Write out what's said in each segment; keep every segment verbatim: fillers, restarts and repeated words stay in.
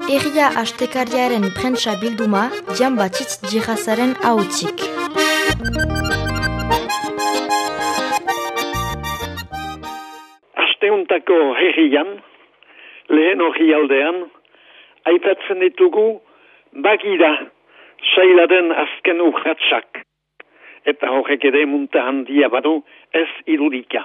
Herria astekariaren prentsa bilduma Jan Batitz Djihazaren ahotzik. Asteuntako herrian, lehen orrialdean, aipatzen ditugu bagira sailaren azken urratsak. Eta horrek ere munta handia badu ez irudika.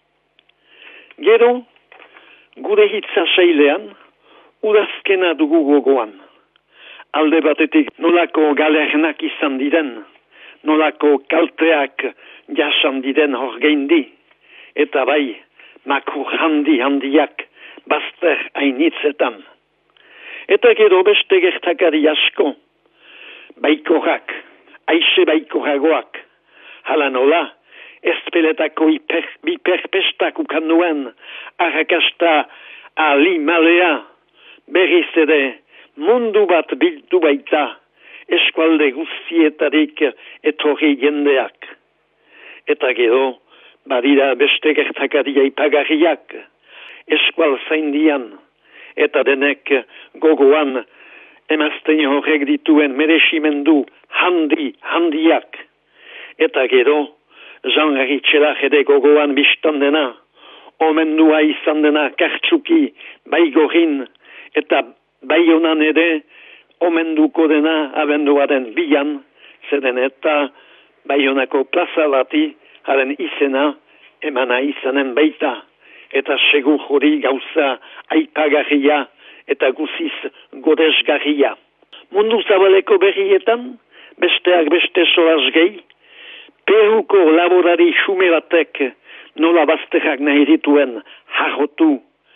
Gero, gure hitza sailean, udazkena dugu gogoan. Alde batetik nolako galernak izan diren, nolako kalteak jasan diren horgeindi, eta bai, makur handi handiak bazter hainitzetan. Eta gero beste gertakari asko, baikorak, aixe baikoragoak, hala nola, ezpeletako biperpestak ukan nuen, arrakasta ali malea, berriz ere mundu bat bildu baita, eskualde guztietarik etorri jendeak. Eta gero, badira beste gertakaria ipagarriak, eskual zaindian, eta denek gogoan emazten horrek dituen meresimendu handi, handiak. Eta gero, Jean-Henri Txelak ere gogoan biztan dena, omendua izan dena kartsuki baigorin, eta bai honan ere omenduko dena abenduaren bian, zeden eta bai honako plaza bati haren izena emana izanen baita, eta segur hori gauza aipagarria eta guziz godesgarria. Mundu zabaleko berrietan, besteak beste soaz gehi, Peruko laborari xume batek nola bazterrak nahi dituen harrotu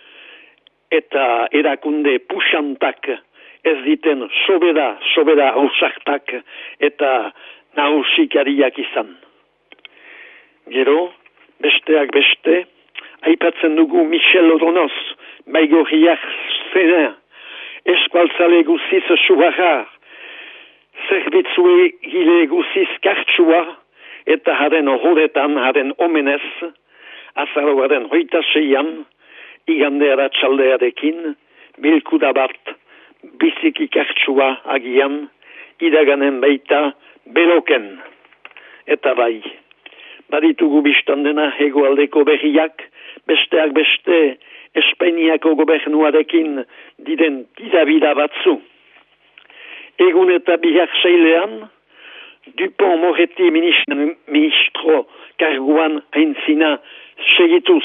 eta erakunde puxantak ez diten sobera, sobera hausartak eta nausikariak izan. Gero, besteak beste, aipatzen dugu Michel Odonoz, baigorriak zena, eskualtzale guziz subarra, zerbitzue gile guziz kartsua, eta haren horretan, haren omenez, azaroaren hoita seian, igandera txaldearekin, bilkuda bat, biziki kartsua agian, idaganen baita, beloken. Eta bai, baditugu biztan dena hegoaldeko berriak, besteak beste, Espainiako gobernuarekin diren didabida batzu. Egun eta bihar seilean, Dupont Moretti ministro karguan aintzina segituz.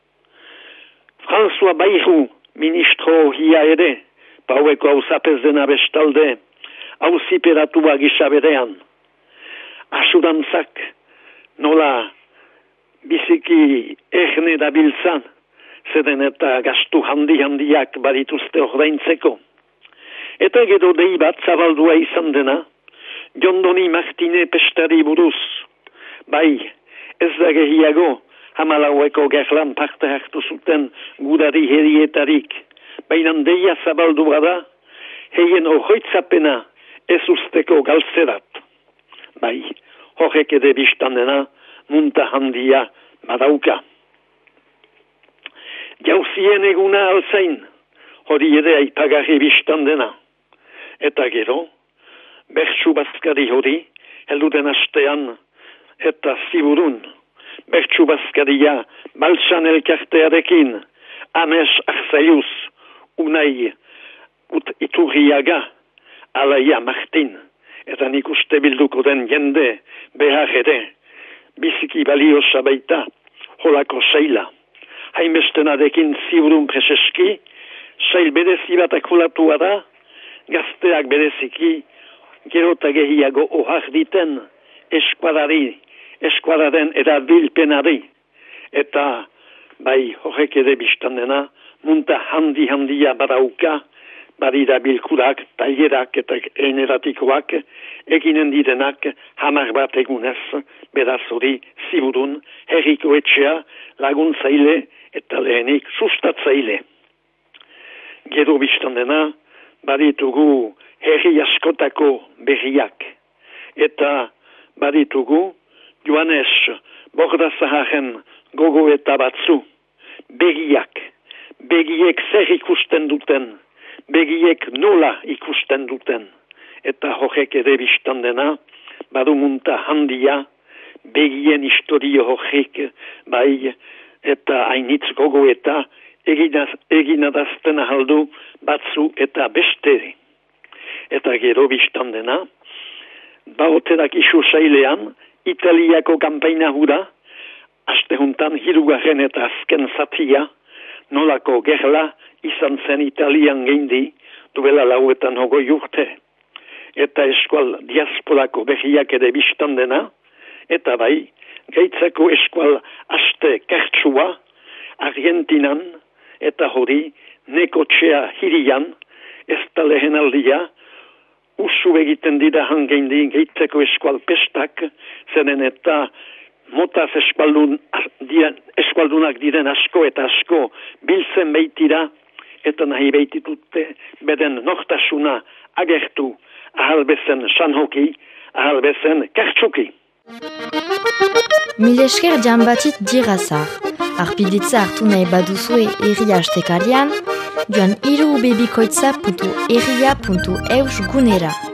François Bayrou ministro hia ere, paueko hausapez dena bestalde, hausiperatua gisaberean. Asurantzak nola biziki erne dabiltzan, zeden eta gastu handi handiak badituzte ordaintzeko. Eta gero dei bat zabaldua izan dena, Jondoni Martine pestari buruz. Bai, ez da gehiago, hamalaueko gerlan parte hartu zuten gudari herietarik. Baina deia zabaldu bada, heien horroitzapena ez usteko galtzerat. Bai, horrek ere biztan dena, munta handia badauka. Jauzien eguna alzain, hori ere aipagarri biztan dena. Eta gero, bertsu bazkari hori, helduden astean, eta ziburun, bertsu bazkaria baltsan elkartearekin, Ames Arzaiuz, Unai ut Iturriaga, Alaia Martin, eta nik uste bilduko den jende behar ere, biziki baliosa baita, holako saila. Hainbestenarekin ziburun preseski, sail berezi bat akulatua da, gazteak bereziki, gero eta gehiago ohar diten eskuadari, eskuadaren erabilpenari. Eta bai horrek ere biztan dena, munta handi handia badauka, badira bilkurak, tailerak eta eneratikoak, eginen direnak hamar bat egunez, beraz hori ziburun, herriko etxea, laguntzaile eta lehenik sustatzaile. Gero biztan dena, baditugu herri askotako berriak. Eta baditugu Joanes Bordazaharen gogo eta batzu, begiak, begiek zer ikusten duten, begiek nola ikusten duten. Eta horrek ere biztan dena, badu munta handia, begien historio horrek, bai, eta hainitz gogo eta eginaz, eginadazten ahaldu batzu eta beste. Eta gero biztan dena, baoterak isu zailean, Italiako kampaina hura, aste juntan hirugarren eta azken zatia, nolako gerla izan zen Italian geindi, duela lauetan hogoi urte. Eta eskual diasporako behiak ere biztan dena, eta bai, gaitzako eskual aste kertsua, Argentinan, eta hori, nekotxea hirian, ez da lehen aldia, usu egiten dira hangeindi gaitzeko eskual pestak, zeren eta motaz eskualdun, eskualdunak diren asko eta asko biltzen beitira, eta nahi beititute beden nortasuna agertu ahalbezen sanhoki, ahalbezen kertsuki. Mil esker Giambatit Dirazar, arpiditza hartu nahi baduzue erria astekarian, joan hiru bebikoitza puntu erria puntu eus gunera.